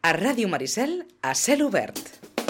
A Ràdio Maricel, a cel obert.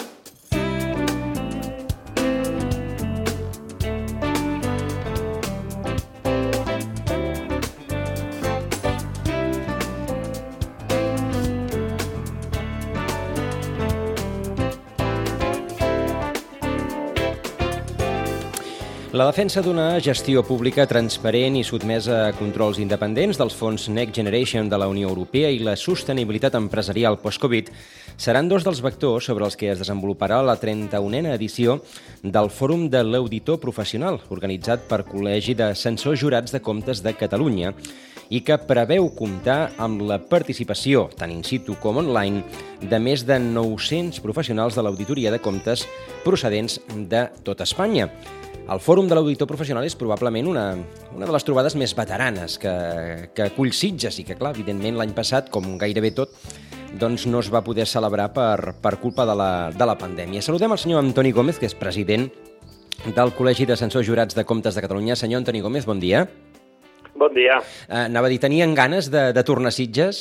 La defensa d'una gestió pública transparent i sotmesa a controls independents dels fons Next Generation de la Unió Europea i la sostenibilitat empresarial post-Covid seran dos dels vectors sobre els que es desenvoluparà la 31a edició del Fòrum de l'Auditor Professional, organitzat per Col·legi de Censors Jurats de Comptes de Catalunya, i que preveu comptar amb la participació, tant in situ com online, de més de 900 professionals de l'auditoria de comptes procedents de tot Espanya. El Fòrum de l'Auditor Professional és probablement una de les trobades més veteranes que acull Sitges i que, clar, evidentment, l'any passat, com gairebé tot, doncs no es va poder celebrar per culpa de la pandèmia. Saludem el senyor Antoni Gómez, que és president del Col·legi de Censors Jurats de Comptes de Catalunya. Senyor Antoni Gómez, bon dia. Bon dia. Anava a dir, tenien ganes de tornar a Sitges?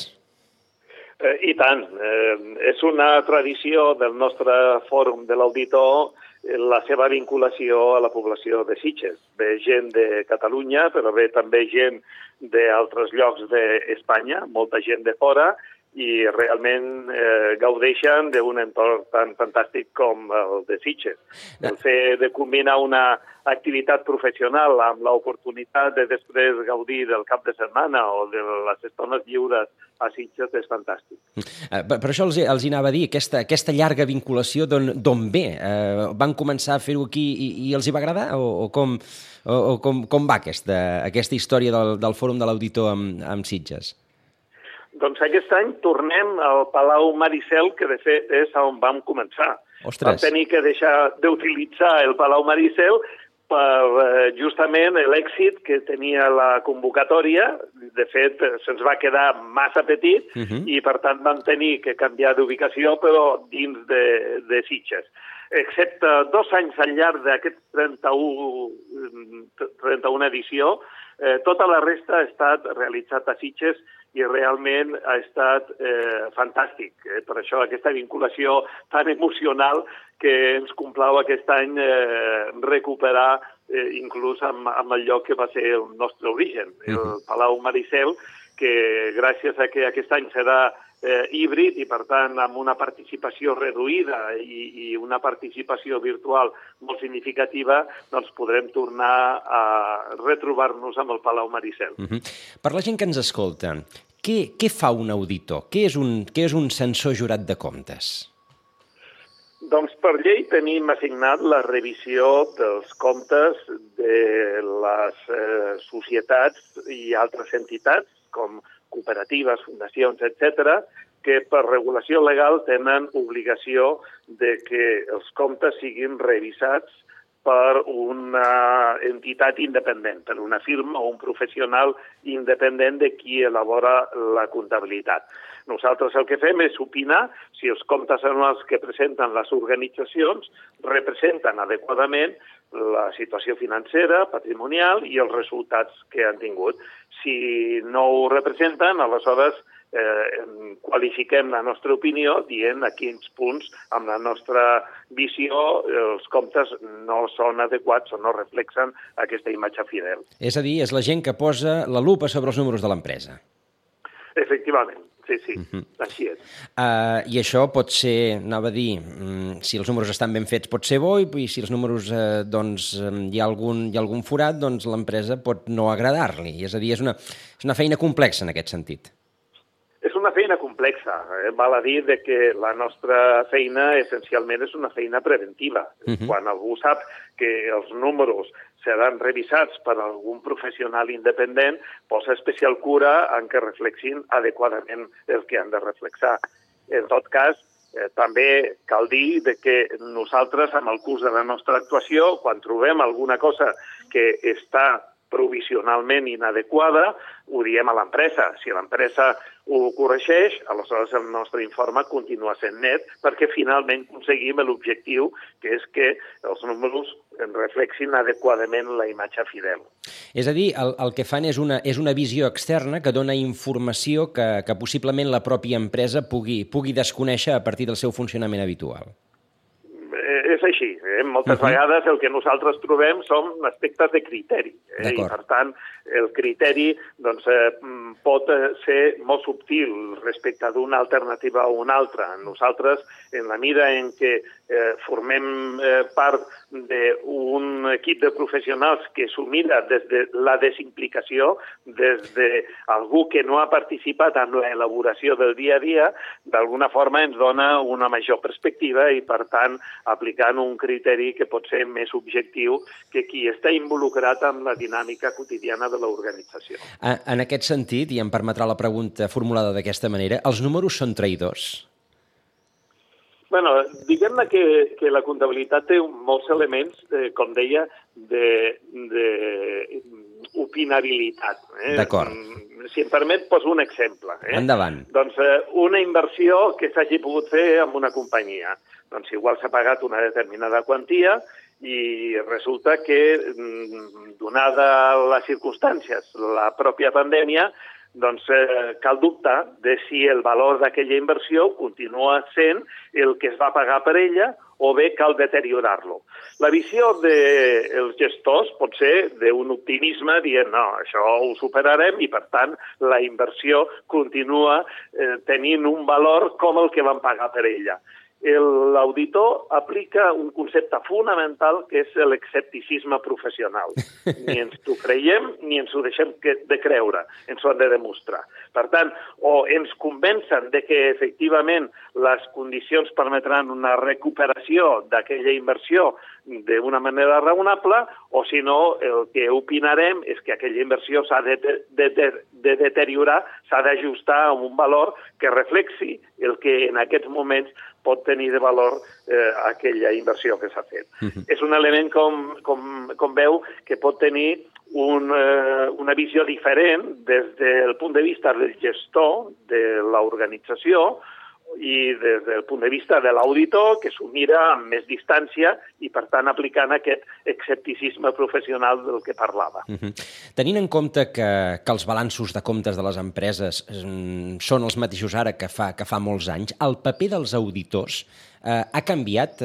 I tant. És una tradició del nostre Fòrum de l'Auditor la seva vinculació a la població de Sitges. Ve gent de Catalunya, però ve també gent d'altres llocs d'Espanya, molta gent de fora, i realment gaudeixen d'un entorn tan fantàstic com el de Sitges. El fet de combinar una activitat professional amb l'oportunitat de després gaudir del cap de setmana o de les estones lliures a Sitges és fantàstic. Per això els anava a dir, aquesta llarga vinculació d'on ve? Van començar a fer-ho aquí i els hi va agradar? O com va aquesta història del Fòrum de l'Auditor amb Sitges? Doncs aquest any tornem al Palau Maricel, que de fet és on vam començar. Ostres. Vam tenir que deixar d'utilitzar el Palau Maricel per justament l'èxit que tenia la convocatòria. De fet, se'ns va quedar massa petit i, per tant, vam tenir que canviar d'ubicació, però dins de Sitges. Excepte 2 anys al llarg d'aquest 31 edició, tota la resta ha estat realitzat a Sitges i realment ha estat fantàstic. Per això aquesta vinculació tan emocional que ens complau aquest any recuperar inclús amb el lloc que va ser el nostre origen, el Palau Maricel, que gràcies a que aquest any serà híbrid i, per tant, amb una participació reduïda i una participació virtual molt significativa, doncs podrem tornar a retrobar-nos amb el Palau Maricel. Per la gent que ens escolta, què fa un auditor? Què és un censor jurat de comptes? Doncs per llei tenim assignat la revisió dels comptes de les societats i altres entitats, com cooperatives, fundacions, etc., que per regulació legal tenen obligació de que els comptes siguin revisats per una entitat independent, per una firma o un professional independent de qui elabora la comptabilitat. Nosaltres el que fem és opinar si els comptes anuals que presenten les organitzacions representen adequadament la situació financera, patrimonial i els resultats que han tingut. Si no ho representen, aleshores qualifiquem la nostra opinió dient a quins punts, amb la nostra visió, els comptes no són adequats o no reflexen aquesta imatge fidel. És a dir, és la gent que posa la lupa sobre els números de l'empresa. Efectivament. Sí, així és. I això pot ser, anava a dir, si els números estan ben fets pot ser bo i si els números hi ha algun forat, doncs l'empresa pot no agradar-li. És a dir, és una feina complexa en aquest sentit. És una feina complexa. Val a dir que la nostra feina essencialment és una feina preventiva. Quan algú sap que els números seran revisats per algun professional independent, posa especial cura en que reflexin adequadament el que han de reflexar. En tot cas, també cal dir que nosaltres, amb el curs de la nostra actuació, quan trobem alguna cosa que està provisionalment inadequada, ho diem a l'empresa. Si l'empresa ho corregeix, aleshores el nostre informe continua sent net perquè finalment aconseguim l'objectiu, que és que els números reflexin adequadament la imatge fidel. És a dir, el que fan és una visió externa que dona informació que possiblement la pròpia empresa pugui desconèixer a partir del seu funcionament habitual. És així. Moltes vegades el que nosaltres trobem són aspectes de criteri. I, per tant, el criteri pot ser molt subtil respecte d'una alternativa a una altra. Nosaltres, en la mida en què formem part d'un equip de professionals que s'ho mira des de la desimplicació, des d'algú que no ha participat en l'elaboració del dia a dia, d'alguna forma ens dona una major perspectiva i, per tant, aplicant un criteri que pot ser més objectiu que qui està involucrat en la dinàmica quotidiana de l'organització. En aquest sentit, i em permetrà la pregunta formulada d'aquesta manera, els números són traïdors? Bueno, diguem-ne que la comptabilitat té molts elements, com deia, d'opinabilitat. D'acord. Si em permet, poso un exemple. Endavant. Doncs una inversió que s'hagi pogut fer en una companyia. Doncs igual s'ha pagat una determinada quantia i resulta que, donada les circumstàncies, la pròpia pandèmia, doncs cal dubtar de si el valor d'aquella inversió continua sent el que es va pagar per ella o bé cal deteriorar-lo. La visió dels gestors pot ser d'un optimisme dient no, això ho superarem i, per tant, la inversió continua tenint un valor com el que van pagar per ella. L'auditor aplica un concepte fonamental que és l'escepticisme professional. Ni ens ho creiem ni ens ho deixem de creure, ens ho han de demostrar. Per tant, o ens convencen de que efectivament les condicions permetran una recuperació d'aquella inversió d'una manera raonable, o si no, el que opinarem és que aquella inversió s'ha de deteriorar, s'ha d'ajustar a un valor que reflexi el que en aquests moments pot tenir de valor aquella inversió que s'ha fet. És un element, com veu, que pot tenir una visió diferent des del punt de vista del gestor de l'organització i des del punt de vista de l'auditor, que s'ho mira amb més distància i, per tant, aplicant aquest escepticisme professional del que parlava. Tenint en compte que els balanços de comptes de les empreses són els mateixos ara que fa molts anys, el paper dels auditors ha canviat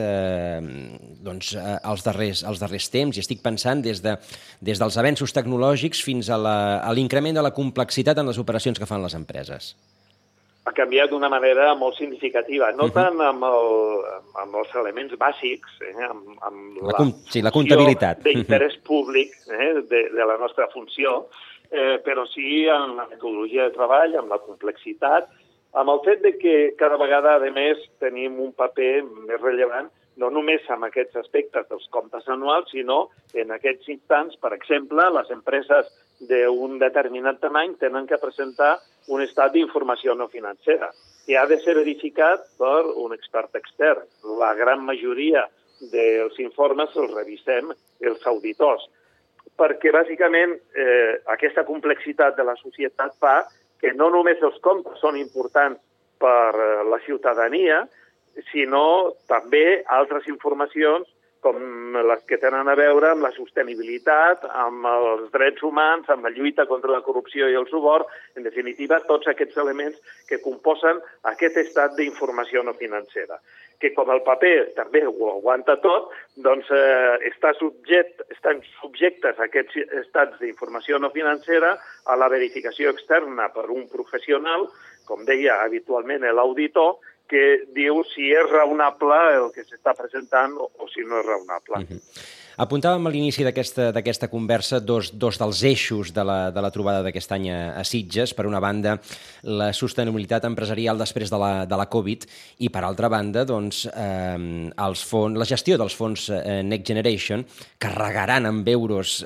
els darrers temps, i estic pensant des dels avenços tecnològics fins a l'increment de la complexitat en les operacions que fan les empreses. Ha canviat d'una manera molt significativa, no tant amb els elements bàsics, amb la comptabilitat d'interès públic de la nostra funció, però sí en la metodologia de treball, amb la complexitat, amb el fet de que cada vegada, a més, tenim un paper més rellevant, no només amb aquests aspectes dels comptes anuals, sinó en aquests instants, per exemple, les empreses d'un determinat tamany tenen que presentar un estat d'informació no financera, que ha de ser verificat per un expert extern. La gran majoria dels informes els revisem els auditors, perquè bàsicament aquesta complexitat de la societat fa que no només els comptes són importants per la ciutadania, sinó també altres informacions com les que tenen a veure amb la sostenibilitat, amb els drets humans, amb la lluita contra la corrupció i el suborn, en definitiva, tots aquests elements que composen aquest estat d'informació no financera, que com el paper també ho aguanta tot, doncs estan subjectes a aquests estats d'informació no financera a la verificació externa per un professional, com deia habitualment l'auditor, que diu si és raonable el que s'està presentant o si no és raonable. Apuntàvem a l'inici d'aquesta conversa dos dels eixos de la trobada d'aquest any a Sitges. Per una banda, la sostenibilitat empresarial després de la Covid i, per altra banda, doncs, la gestió dels fons Next Generation carregaran amb euros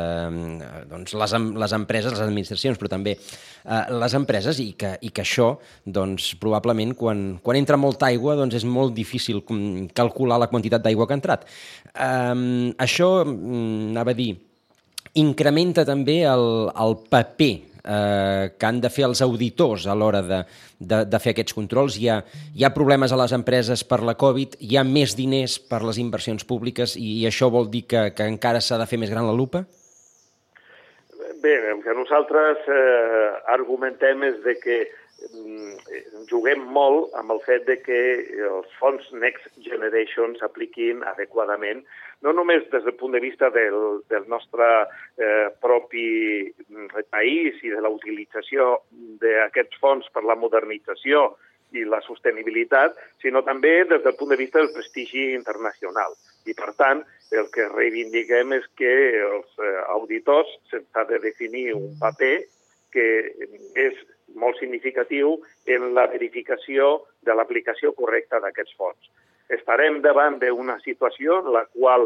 les empreses, les administracions, però també les empreses, i que això, doncs, probablement, quan entra molta aigua, doncs és molt difícil calcular la quantitat d'aigua que ha entrat. Això, anava a dir, incrementa també el paper que han de fer els auditors a l'hora de fer aquests controls. Hi ha problemes a les empreses per la Covid, hi ha més diners per les inversions públiques i això vol dir que encara s'ha de fer més gran la lupa? Bé, el que nosaltres argumentem és de que juguem molt amb el fet de que els fons Next Generation s'apliquin adequadament, no només des del punt de vista del nostre propi país i de la utilització d'aquests fons per la modernització i la sostenibilitat, sinó també des del punt de vista del prestigi internacional. I, per tant, el que reivindiquem és que els auditors s'ha de definir un paper que és molt significatiu en la verificació de l'aplicació correcta d'aquests fons. Estarem davant d'una situació en la qual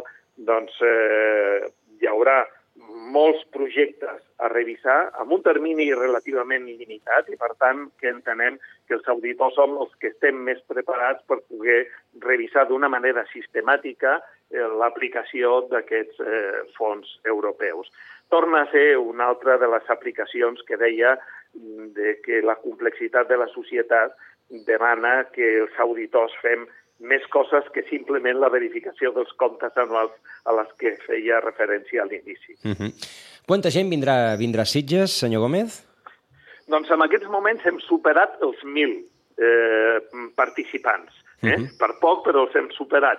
hi haurà molts projectes a revisar amb un termini relativament limitat i, per tant, que entenem que els auditors som els que estem més preparats per poder revisar d'una manera sistemàtica l'aplicació d'aquests fons europeus. Torna a ser una altra de les aplicacions que deia que la complexitat de la societat demana que els auditors fem més coses que simplement la verificació dels comptes anuals a les que feia referència a l'inici. Quanta gent vindrà a Sitges, senyor Gómez? Doncs en aquests moments hem superat els 1.000 participants. Per poc, però els hem superat.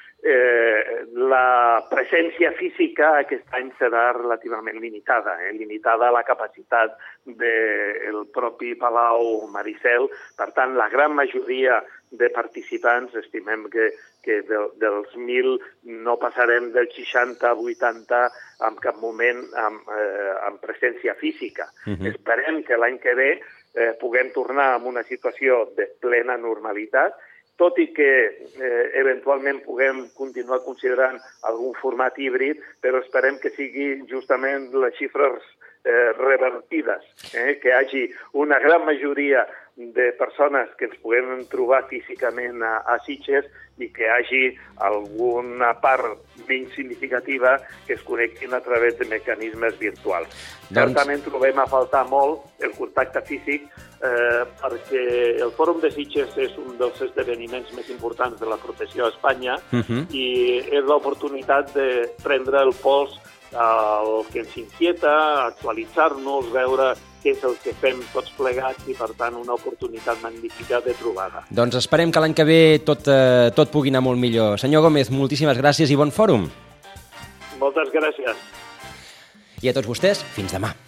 La presència física aquest any serà relativament limitada, limitada a la capacitat del propi Palau Maricel. Per tant, la gran majoria de participants, estimem que dels 1.000 no passarem del 60-80 en cap moment amb presència física. Esperem que l'any que ve puguem tornar a una situació de plena normalitat, tot i que eventualment puguem continuar considerant algun format híbrid, però esperem que sigui justament les xifres revertides, que hi hagi una gran majoria de persones que ens puguem trobar físicament a Sitges i que hi hagi alguna part menys significativa que es connectin a través de mecanismes virtuals. Certament trobem a faltar molt el contacte físic perquè el Fòrum de Sitges és un dels esdeveniments més importants de la professió a Espanya i és l'oportunitat de prendre el pols al que ens inquieta, actualitzar-nos, veure què és el que fem tots plegats i, per tant, una oportunitat magnífica de trobada. Doncs esperem que l'any que ve tot pugui anar molt millor. Senyor Gómez, moltíssimes gràcies i bon fòrum. Moltes gràcies. I a tots vostès, fins demà.